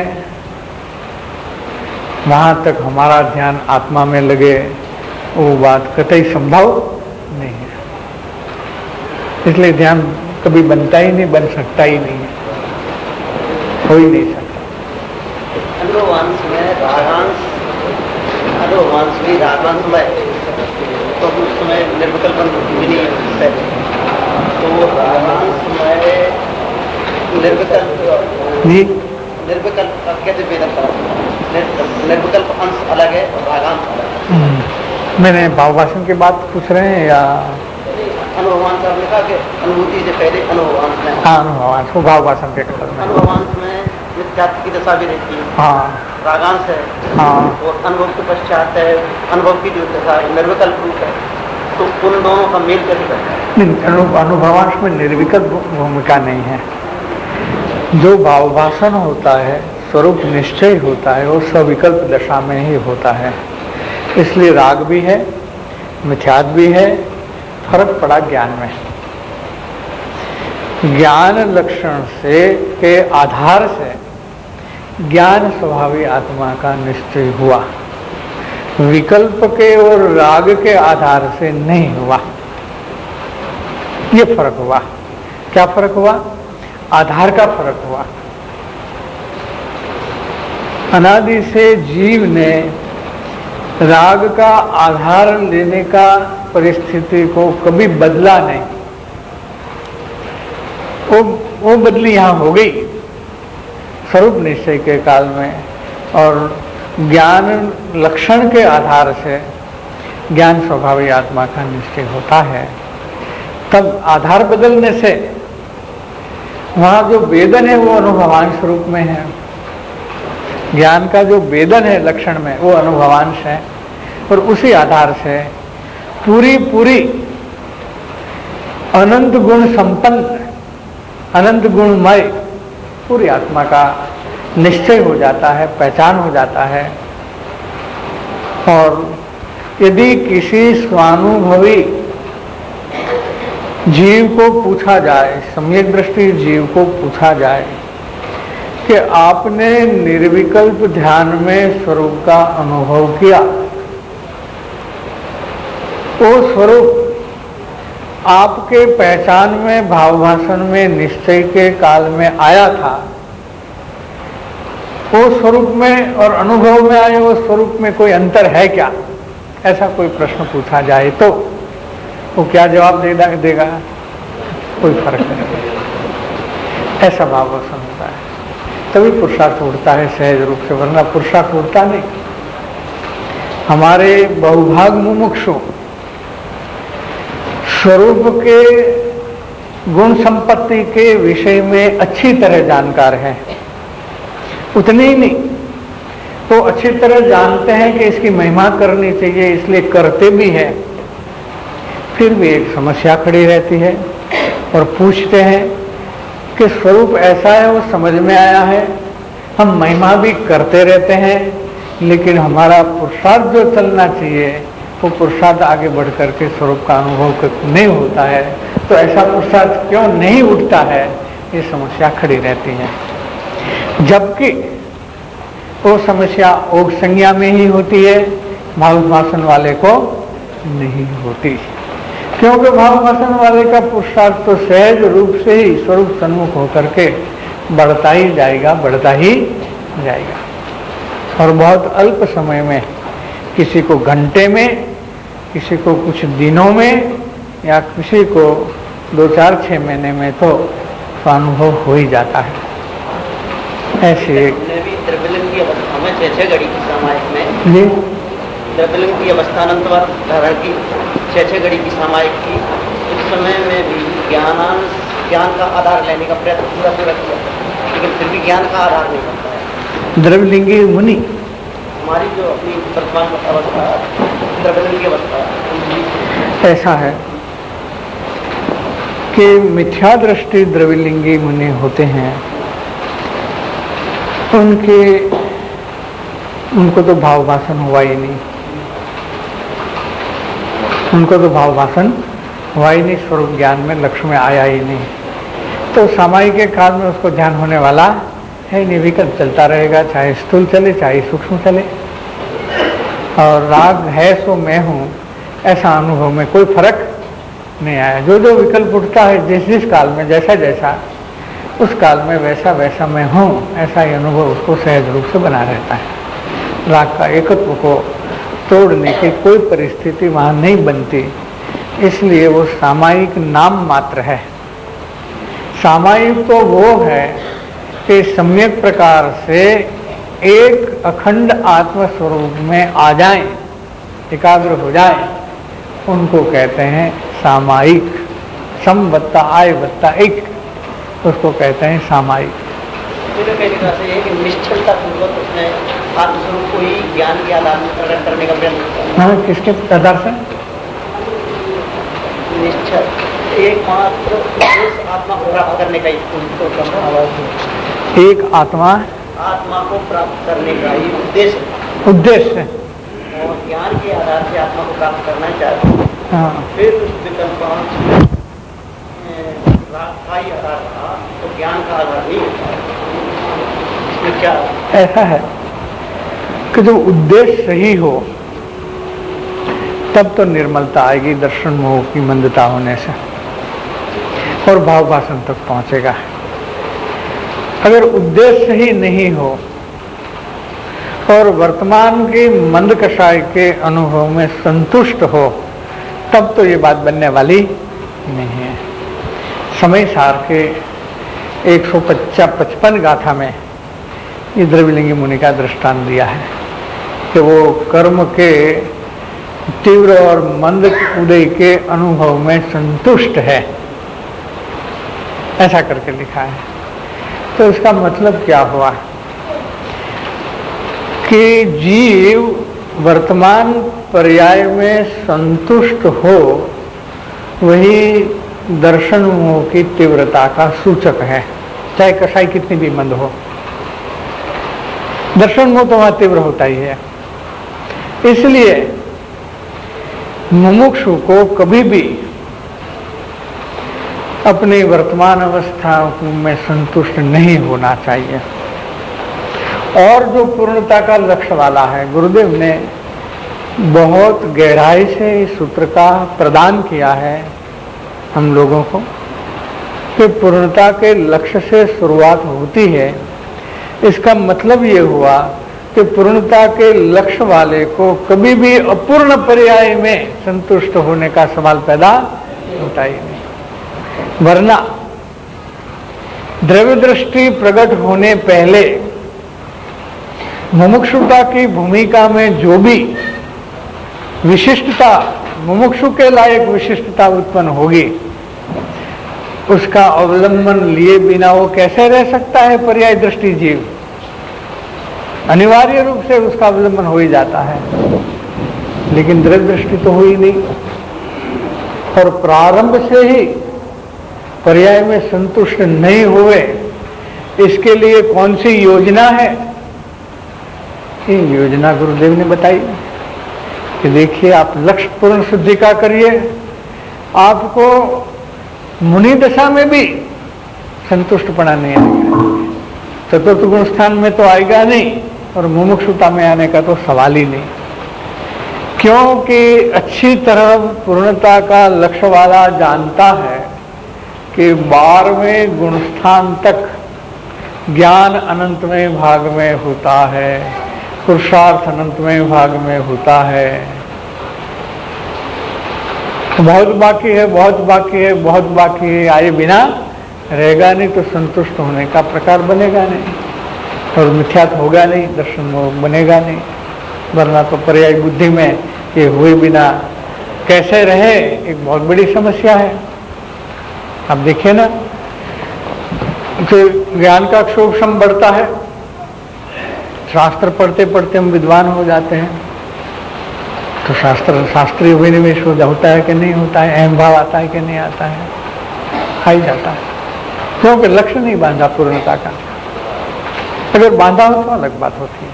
वहाँ तक हमारा ध्यान आत्मा में लगे, वो बात कतई संभव नहीं है। इसलिए ध्यान कभी बनता ही नहीं, बन सकता ही नहीं है, हो ही नहीं सकता। अनुवांश में रागांश, अनुवांश में रागांश में तो उस समय निर्विकल्पन भी नहीं है, तो रागांश में निर्विकल्प जी, निर्विकल्प कैसे भेद निर्विकल्प अंश अलग है और रागांश अलग है। मैंने भाववासन की बात पूछ रहे हैं या अनुभवांश? आपने कहा कि अनुभूति से पहले अनुभवांश में, हाँ, अनुभवांश वो भाववासन के कथन में। अनुभवांश में मिथ्यात्व की दशा भी रहती है, हाँ, रागांश है, हाँ, और अनुभव के पश्चात है अनुभव की जो दशा है निर्विकल्प रूप है, तो उन दोनों का मेल कैसे करता है? नहीं, अनुभवांश में निर्विकल्प भूमिका नहीं है। जो भाववासन होता है, स्वरूप निश्चय होता है, वो सविकल्प दशा में ही होता है। इसलिए राग भी है, मिथ्यात्व भी है, फर्क पड़ा ज्ञान में। ज्ञान लक्षण से के आधार से ज्ञान स्वभावी आत्मा का निश्चय हुआ, विकल्प के और राग के आधार से नहीं हुआ। ये फर्क हुआ। क्या फर्क हुआ? आधार का फर्क हुआ। अनादि से जीव ने राग का आधार लेने का परिस्थिति को कभी बदला नहीं। वो वो बदली यहां हो गई स्वरूप निश्चय के काल में, और ज्ञान लक्षण के आधार से ज्ञान स्वभावी आत्मा का निश्चय होता है। तब आधार बदलने से वहां जो वेदन है वो अनुभवान स्वरूप में है, ज्ञान का जो वेदन है लक्षण में वो अनुभवांश है, और उसी आधार से पूरी पूरी अनंत गुण संपन्न, अनंत गुणमय पूरी आत्मा का निश्चय हो जाता है, पहचान हो जाता है। और यदि किसी स्वानुभवी जीव को पूछा जाए, सम्यक दृष्टि जीव को पूछा जाए कि आपने निर्विकल्प ध्यान में स्वरूप का अनुभव किया, वो स्वरूप आपके पहचान में, भावभाषण में, निश्चय के काल में आया था, वो स्वरूप में और अनुभव में आए वो स्वरूप में कोई अंतर है क्या, ऐसा कोई प्रश्न पूछा जाए तो वो क्या जवाब दे देगा? कोई फर्क नहीं, ऐसा भाव होता है। तभी पुरुषार्थ उठता है सहज रूप से, वरना पुरुषार्थ उठता नहीं। हमारे बहुभाग मुमुक्षु स्वरूप के गुण संपत्ति के विषय में अच्छी तरह जानकार हैं, उतने ही नहीं तो अच्छी तरह जानते हैं कि इसकी महिमा करनी चाहिए, इसलिए करते भी हैं। फिर भी एक समस्या खड़ी रहती है और पूछते हैं कि स्वरूप ऐसा है, वो समझ में आया है, हम महिमा भी करते रहते हैं, लेकिन हमारा पुरुषार्थ जो चलना चाहिए वो पुरुषार्थ आगे बढ़ करके स्वरूप का अनुभव नहीं होता है। तो ऐसा पुरुषार्थ क्यों नहीं उठता है, ये समस्या खड़ी रहती है। जबकि वो समस्या योग संज्ञा में ही होती है, भावभाषण वाले को नहीं होती, क्योंकि भावभाषण वाले का पुरुषार्थ तो सहज रूप से ही स्वरूप सन्मुख होकर के बढ़ता ही जाएगा, बढ़ता ही जाएगा। और बहुत अल्प समय में, किसी को घंटे में, किसी को कुछ दिनों में, या किसी को दो चार छः महीने में तो अनुभव हो ही जाता है। ऐसे द्रव्यलिंग की अवस्था में छह छह घड़ी की सामायिक में जी द्रव्यलिंग की अवस्थानंतर धारण की छह छह घड़ी की सामायिक की उस समय में भी ज्ञान ज्ञान का आधार लेने का प्रयत्न पूरा पूरा किया, लेकिन फिर भी ज्ञान का आधार नहीं बनता है। द्रव्यलिंगी मुनि हमारी जो अपनी वर्तमान अवस्था द्रव्यलिंग की अवस्था ऐसा है कि मिथ्या दृष्टि द्रव्यलिंगी मुनि होते हैं, उनके उनको तो भाव भाषण हुआ ही नहीं, उनको तो भाव भाषण हुआ ही नहीं, स्वरूप ज्ञान में लक्ष्य में आया ही नहीं, तो सामायिक के काल में उसको ध्यान होने वाला है नहीं, विकल्प चलता रहेगा, चाहे स्थूल चले चाहे सूक्ष्म चले। और राग है सो मैं हूँ, ऐसा अनुभव में कोई फर्क नहीं आया। जो जो विकल्प उठता है जिस जिस काल में जैसा जैसा, उस काल में वैसा वैसा मैं हूँ, ऐसा ही अनुभव उसको सहज रूप से बना रहता है। राग का एकत्व को तोड़ने की कोई परिस्थिति वहाँ नहीं बनती, इसलिए वो सामायिक नाम मात्र है। सामायिक तो वो है कि सम्यक प्रकार से एक अखंड आत्म स्वरूप में आ जाएं, एकाग्र हो जाएं, उनको कहते हैं सामायिक। सम बत्ता आय बत्ता एक, उसको कहते हैं सामायिक। निश्चलता पूर्वक उसने आत्मस्वरूप को ही ज्ञान के आधार में प्रकट करने का प्रयत्न। हाँ, किसके आधार से? निश्चल एकमात्र आत्मा को प्राप्त करने का ही, एक आत्मा आत्मा को प्राप्त करने का ही उद्देश्य उद्देश्य है, और ज्ञान के आधार से आत्मा को प्राप्त करना चाहते हैं। हाँ। फिर उस विकल्प का ही आधार था, तो ज्ञान का आधार नहीं होता। इसमें क्या ऐसा है कि जो उद्देश्य सही हो तब तो निर्मलता आएगी, दर्शन मोह की मंदता होने से, और भाव भाषण तक पहुंचेगा। अगर उद्देश्य ही नहीं हो और वर्तमान की मंद कषाय के अनुभव में संतुष्ट हो, तब तो ये बात बनने वाली नहीं है। समय सार के एक सौ पचपन गाथा में ये द्रव्यलिंगी मुनि का दृष्टांत दिया है कि वो कर्म के तीव्र और मंद उदय के अनुभव में संतुष्ट है, ऐसा करके लिखा है। तो इसका मतलब क्या हुआ कि जीव वर्तमान पर्याय में संतुष्ट हो, वही दर्शन मोह की तीव्रता का सूचक है, चाहे कसाई कितनी भी मंद हो। दर्शन मोह तो वहां तीव्र होता ही है। इसलिए मुमुक्षु को कभी भी अपनी वर्तमान अवस्था में संतुष्ट नहीं होना चाहिए। और जो पूर्णता का लक्ष्य वाला है, गुरुदेव ने बहुत गहराई से इस सूत्र का प्रदान किया है हम लोगों को कि पूर्णता के लक्ष्य से शुरुआत होती है। इसका मतलब ये हुआ कि पूर्णता के लक्ष्य वाले को कभी भी अपूर्ण पर्याय में संतुष्ट होने का सवाल पैदा होता ही नहीं। वरना द्रव्य दृष्टि प्रकट होने पहले मुमुक्षुता की भूमिका में जो भी विशिष्टता, मुमुक्षु के लायक विशिष्टता उत्पन्न होगी, उसका अवलंबन लिए बिना वो कैसे रह सकता है पर्याय दृष्टि जीव? अनिवार्य रूप से उसका अवलंबन हो ही जाता है, लेकिन द्रव्य दृष्टि तो हुई नहीं। और प्रारंभ से ही पर्याय में संतुष्ट नहीं हुए, इसके लिए कौन सी योजना है? ये योजना गुरुदेव ने बताई कि देखिए, आप लक्ष्य पूर्ण सिद्धि का करिए, आपको मुनि दशा में भी संतुष्टपना नहीं आएगा, चतुर्थ गुण स्थान में तो आएगा नहीं, और मुमुक्षुता में आने का तो सवाल ही नहीं। क्योंकि अच्छी तरह पूर्णता का लक्ष्य वाला जानता है कि बारहवें गुण स्थान तक ज्ञान अनंतमय भाग में होता है, पुरुषार्थ अनंतमय भाग में होता है। बहुत बाकी है, बहुत बाकी है, बहुत बाकी है, आए बिना रहेगा नहीं तो संतुष्ट होने का प्रकार बनेगा नहीं, और मिथ्यात्व होगा नहीं, दर्शन बनेगा नहीं। वरना तो पर्याय बुद्धि में ये हुए बिना कैसे रहे, एक बहुत बड़ी समस्या है। आप देखिए ना कि ज्ञान का क्षोभम बढ़ता है, शास्त्र पढ़ते पढ़ते हम विद्वान हो जाते हैं, तो शास्त्र शास्त्रीय विनिवेश होता है कि नहीं होता है, अहम भाव आता है कि नहीं आता है, आ ही जाता है। क्योंकि लक्ष्य नहीं बांधा पूर्णता का। अगर बांधा हो तो अलग बात होती है।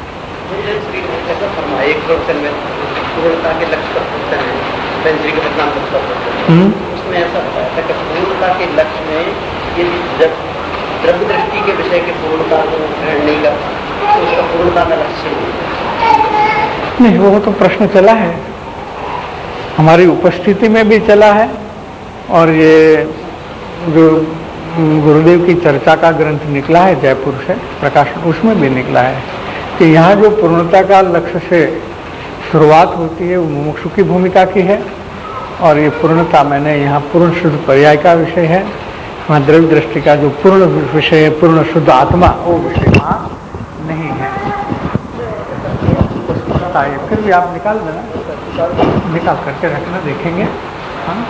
एक पूर्णता के लक्ष्य पर पूछते हैं, श्री के बदनाम पर पूछते हैं, उसमें ऐसा बताया था कि पूर्णता के लक्ष्य में यदि द्रव्य दृष्टि के विषय की पूर्णता को ग्रहण नहीं करता तो उसका पूर्णता का लक्ष्य नहीं। वो तो प्रश्न चला है, हमारी उपस्थिति में भी चला है, और ये जो गुरुदेव की चर्चा का ग्रंथ निकला है जयपुर से प्रकाशन, उसमें भी निकला है कि यहाँ जो पूर्णता का लक्ष्य से शुरुआत होती है वो मुमुक्षु की भूमिका की है, और ये पूर्णता मैंने यहाँ पूर्ण शुद्ध पर्याय का विषय है। वहाँ द्रव्य दृष्टि का जो पूर्ण विषय है, पूर्ण शुद्ध आत्मा, वो विषय वहाँ नहीं है। फिर भी आप निकाल देना, निकाल करके रखना, देखेंगे। हाँ,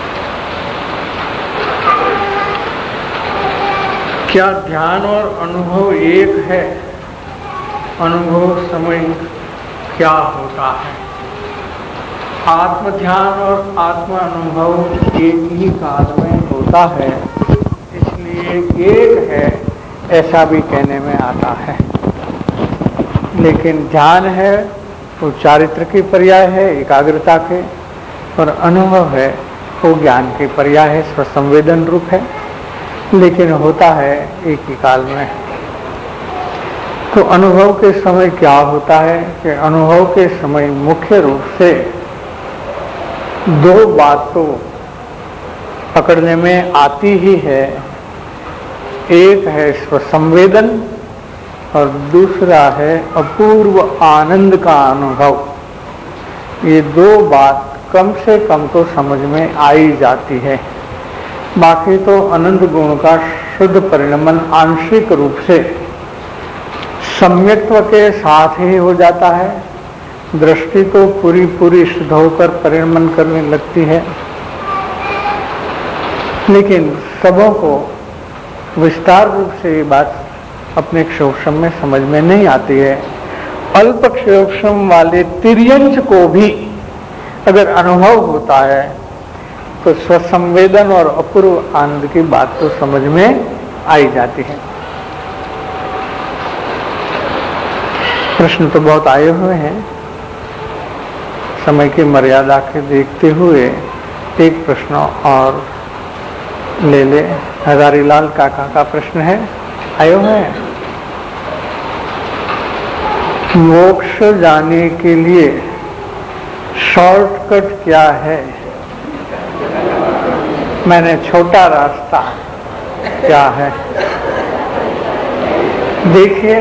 क्या ध्यान और अनुभव एक है? अनुभव समय क्या होता है? आत्म ध्यान और आत्म अनुभव एक ही काल में होता है, इसलिए एक है ऐसा भी कहने में आता है। लेकिन ध्यान है वो चारित्र की पर्याय है, एकाग्रता के, और अनुभव है वो ज्ञान की पर्याय है, स्वसंवेदन रूप है, लेकिन होता है एक ही काल में। तो अनुभव के समय क्या होता है कि अनुभव के समय मुख्य रूप से दो बात तो पकड़ने में आती ही है। एक है स्वसंवेदन और दूसरा है अपूर्व आनंद का अनुभव। ये दो बात कम से कम तो समझ में आ ही जाती है। बाकी तो अनंत गुण का शुद्ध परिणमन आंशिक रूप से सम्यक्त्व के साथ ही हो जाता है। दृष्टि तो पूरी पूरी शुद्ध होकर परिणमन करने लगती है, लेकिन सबों को विस्तार रूप से ये बात अपने क्षोभम में समझ में नहीं आती है। अल्प क्षेम वाले तिर्यंश को भी अगर अनुभव होता है तो स्वसंवेदन और अपूर्व आनंद की बात तो समझ में आई जाती है। प्रश्न तो बहुत आए हुए हैं, समय की मर्यादा के देखते हुए एक प्रश्न और ले ले। हजारीलाल काका का प्रश्न है, आए हुए हैं। मोक्ष जाने के लिए शॉर्टकट क्या है? मैंने छोटा रास्ता क्या है? देखिए,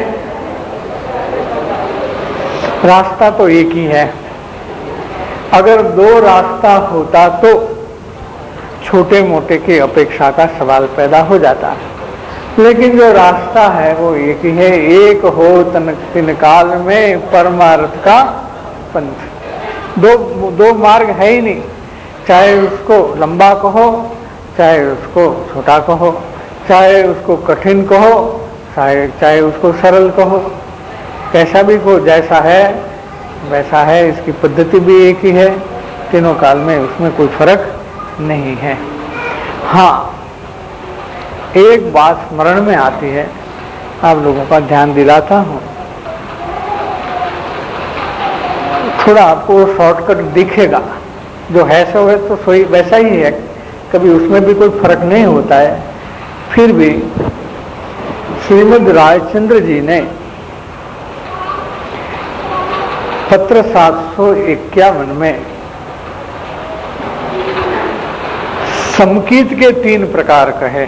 रास्ता तो एक ही है। अगर दो रास्ता होता तो छोटे मोटे की अपेक्षा का सवाल पैदा हो जाता है, लेकिन जो रास्ता है वो एक ही है। एक हो तन तिन काल में परमार्थ का पंथ। दो दो मार्ग है ही नहीं, चाहे उसको लंबा कहो, चाहे उसको छोटा कहो, चाहे उसको कठिन कहो, चाहे चाहे उसको सरल कहो, कैसा भी हो, जैसा है वैसा है। इसकी पद्धति भी एक ही है, तीनों काल में उसमें कोई फर्क नहीं है। हाँ, एक बात स्मरण में आती है, आप लोगों का ध्यान दिलाता हूं। थोड़ा आपको शॉर्टकट दिखेगा, जो है सो है तो सोई वैसा ही है, कभी उसमें भी कोई फर्क नहीं होता है। फिर भी श्रीमद् रायचंद्र जी ने पत्र सात सौ इक्यावन में समकीत के तीन प्रकार कहे,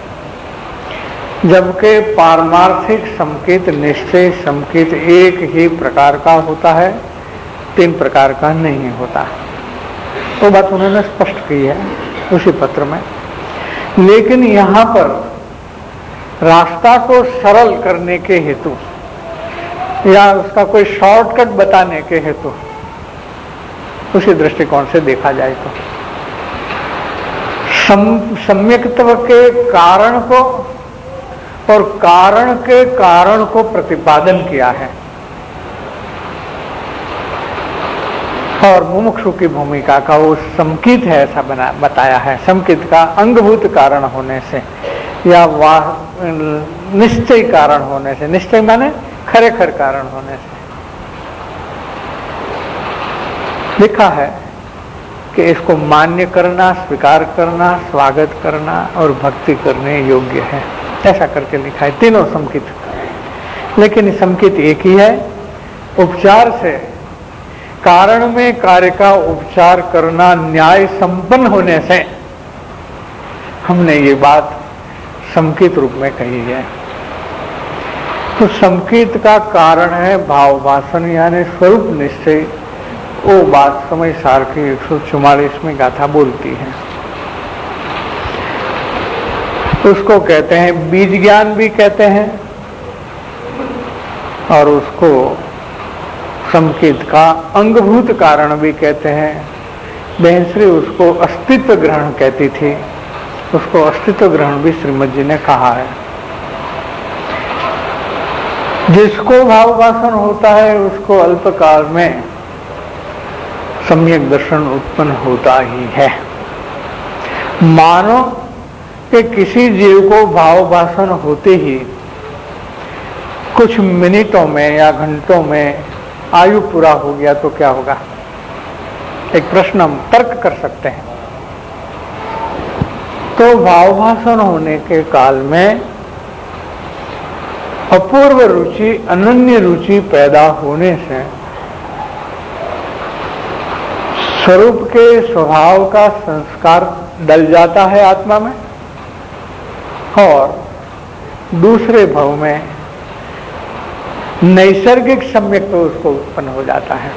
जबकि पारमार्थिक समकीत निश्चय समकीत एक ही प्रकार का होता है, तीन प्रकार का नहीं होता। तो बात उन्होंने स्पष्ट की है उसी पत्र में। लेकिन यहाँ पर रास्ता को सरल करने के हेतु या उसका कोई शॉर्टकट बताने के हेतु उसी दृष्टिकोण से देखा जाए तो सम, सम्यक्त्व के कारण को और कारण के कारण को प्रतिपादन किया है, और मुमुक्षु की भूमिका का वो समकित है ऐसा बना बताया है। समकित का अंगभूत कारण होने से या वाह निश्चय कारण होने से, निश्चय माने खरेखर कारण होने से लिखा है कि इसको मान्य करना, स्वीकार करना, स्वागत करना और भक्ति करने योग्य है, ऐसा करके लिखा है। तीनों समकित, लेकिन समकित एक ही है। उपचार से कारण में कार्य का उपचार करना न्याय संपन्न होने से हमने ये बात समकित रूप में कही है। तो समकित का कारण है भाव वासन यानी स्वरूप निश्चय। वो बात समय सार की एक सौ चौवालीस में गाथा बोलती है। उसको कहते हैं बीज ज्ञान भी कहते हैं, और उसको समकित का अंगभूत कारण भी कहते हैं। बहनश्री उसको अस्तित्व ग्रहण कहती थी, उसको अस्तित्व ग्रहण भी श्रीमद जी ने कहा है। जिसको भाव वासन होता है उसको अल्पकाल में सम्यक दर्शन उत्पन्न होता ही है। मानो कि किसी जीव को भाव वासन होते ही कुछ मिनटों में या घंटों में आयु पूरा हो गया तो क्या होगा? एक प्रश्न हम तर्क कर सकते हैं। तो भाव वासन होने के काल में अपूर्व रुचि, अनन्य रुचि पैदा होने से स्वरूप के स्वभाव का संस्कार डल जाता है आत्मा में, और दूसरे भाव में नैसर्गिक सम्यक्त्व उसको उत्पन्न हो जाता है।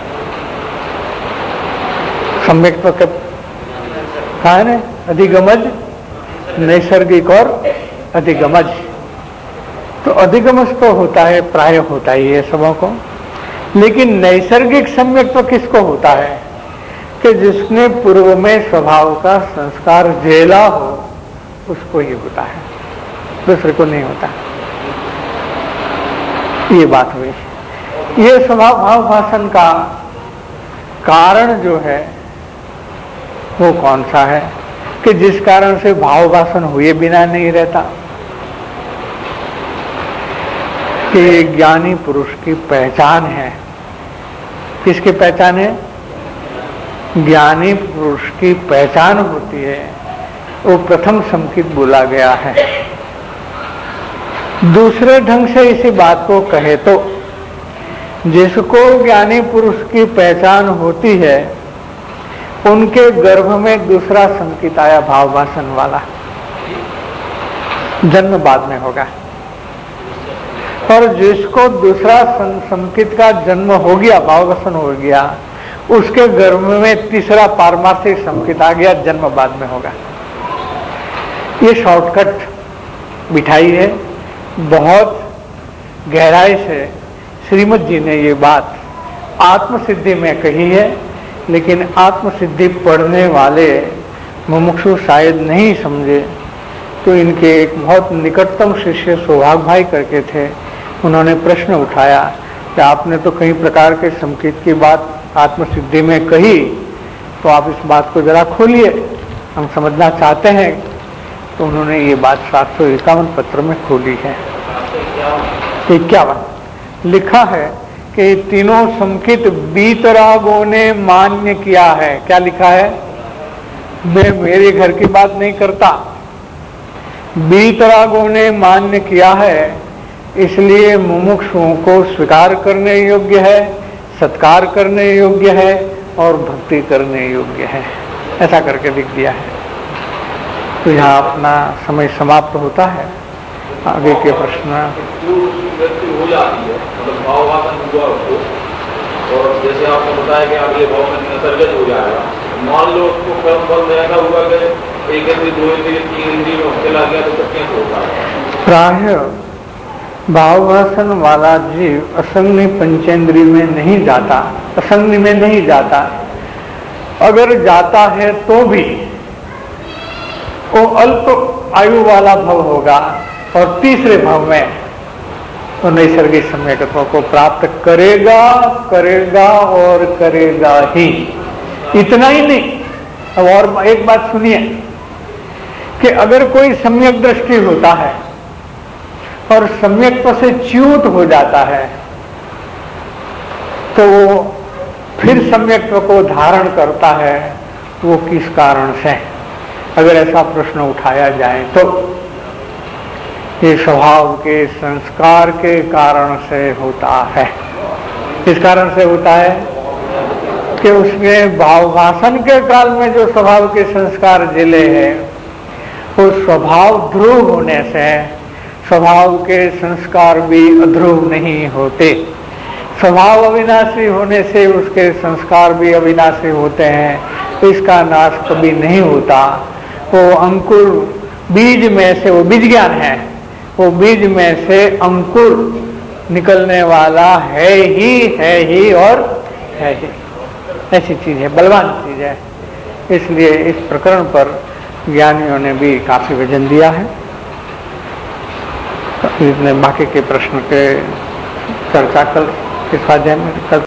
सम्यक्त्व के कहा है ना, अधिगमज, नैसर्गिक और अधिगमज। तो अधिगमज तो होता है, प्राय होता ही है सबों को, लेकिन नैसर्गिक सम्यक्त्व किसको होता है? कि जिसने पूर्व में स्वभाव का संस्कार झेला हो उसको ही होता है, दूसरे को नहीं होता। ये बात हुई। ये स्वभाव भाव भाषण का कारण जो है वो कौन सा है कि जिस कारण से भाव भाषण हुए बिना नहीं रहता, कि ये ज्ञानी पुरुष की पहचान है। किसकी पहचान है? ज्ञानी पुरुष की पहचान होती है, वो प्रथम संकेत बोला गया है। दूसरे ढंग से इसी बात को कहे तो जिसको ज्ञानी पुरुष की पहचान होती है उनके गर्भ में दूसरा संकेत आया भाव भाषण वाला, जन्म बाद में होगा। और जिसको दूसरा संकेत का जन्म हो गया, भाव भाषण हो गया, उसके गर्भ में तीसरा पारमार्थिक संकेत आ गया, जन्म बाद में होगा। ये शॉर्टकट बिठाई है, बहुत गहराई से श्रीमद जी ने ये बात आत्मसिद्धि में कही है, लेकिन आत्मसिद्धि पढ़ने वाले मुमुक्षु शायद नहीं समझे। तो इनके एक बहुत निकटतम शिष्य सौभाग भाई करके थे, उन्होंने प्रश्न उठाया कि आपने तो कई प्रकार के संकेत की बात आत्मसिद्धि में कही, तो आप इस बात को जरा खोलिए, हम समझना चाहते हैं। तो उन्होंने ये बात सात सौ इक्यावन पत्र में खोली है। इक्यावन लिखा है कि तीनों संकेत बीतरागों ने मान्य किया है। क्या लिखा है? मैं मेरे घर की बात नहीं करता, बीतरागों ने मान्य किया है, इसलिए मुमुक्षुओं को स्वीकार करने योग्य है, सत्कार करने योग्य है और भक्ति करने योग्य है, ऐसा करके लिख दिया है। तो यहाँ अपना समय समाप्त होता है। आगे के प्रश्न हो जाती है, मतलब भाव भाषण हुआ उसको, और जैसे आपने बताया कि अगले भाव में निसर्गज हो जाएगा। मान लो उसको कर्म बल ऐसा हुआ कि एक इंद्री दो इंद्री तीन इंद्री में चला गया, तो सब कैसे होता है? प्राय भाव भाषण वाला जीव असंगनी पंचेंद्री में नहीं जाता, असंगनी में नहीं जाता। अगर जाता है तो भी वो अल्प आयु वाला भव होगा, और तीसरे भाव में तो नैसर्गिक सम्यकत्व को प्राप्त करेगा करेगा और करेगा ही। इतना ही नहीं, अब और एक बात सुनिए कि अगर कोई सम्यक दृष्टि होता है और सम्यक्त्व से च्युत हो जाता है, तो वो फिर सम्यक्त्व को धारण करता है, वो किस कारण से? अगर ऐसा प्रश्न उठाया जाए तो ये स्वभाव के संस्कार के कारण से होता है। किस कारण से होता है? कि उसके भाव भाषण के काल में जो स्वभाव के संस्कार जिले हैं, वो स्वभाव ध्रुव होने से स्वभाव के संस्कार भी अध्रुव नहीं होते। स्वभाव अविनाशी होने से उसके संस्कार भी अविनाशी होते हैं, इसका नाश कभी नहीं होता। वो अंकुर बीज में से, वो बीज ज्ञान है, वो बीज में से अंकुर निकलने वाला है ही है ही और है ही। ऐसी चीज है, बलवान चीज है। इसलिए इस प्रकरण पर ज्ञानियों ने भी काफी वजन दिया है। इसने बाकी के प्रश्न के चर्चा कल इस अध्याय में